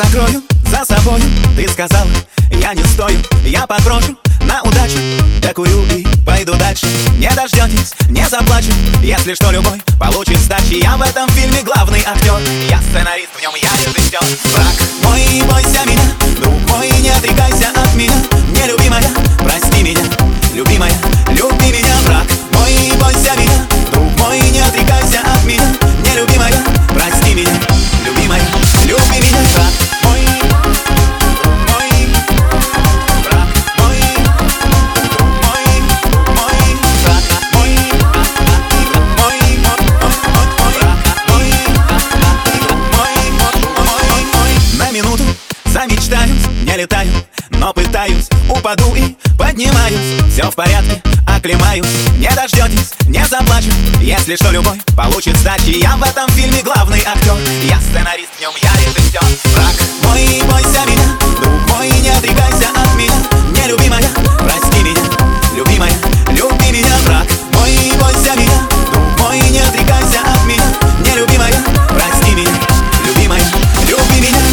закрою за собой. Ты сказала, я не стою, я подброшу на удачу, докурю и пойду дальше. Не дождетесь, не заплачу, если что любой получит сдачи. Я в этом фильме главный актер, я сценарист, в нем я режиссер. Враг мой, бойся меня, друг мой, не отрекайся от меня. Нелюбимая, прости меня, любимая, люби меня. Враг мой, бойся меня, друг мой, не отрекайся от меня. Нелюбимая, прости меня, любимая, люби меня. Враг мой, друг мой, враг мой, друг мой, мой, враг мой, мой. На минуту замечтаюсь, не летаю, но пытаюсь, упаду и поднимаюсь. Все в порядке, оклемаюсь, не дождетесь, не заплачу, если что любой получит сдачи. Я в этом фильме главный актер, я сценарист, в нем я режиссер. Враг мой, бойся меня, друг мой, не отрекайся от меня. Нелюбимая, прости меня, любимая, люби меня. Враг мой, бойся меня, друг мой, не отрекайся от меня. Нелюбимая, прости меня, любимая, люби меня.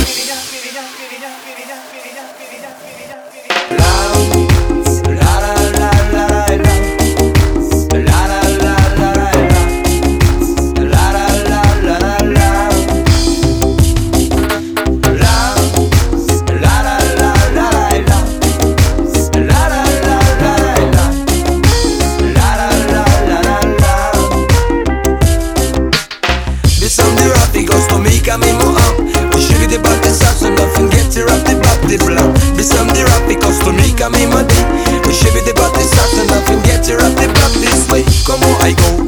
Mismo up, we should the body sauce and nothing get to wrap the body block. Be some the rap because to make a me money. We should the body sauce and nothing get to wrap the block this way. Como I go.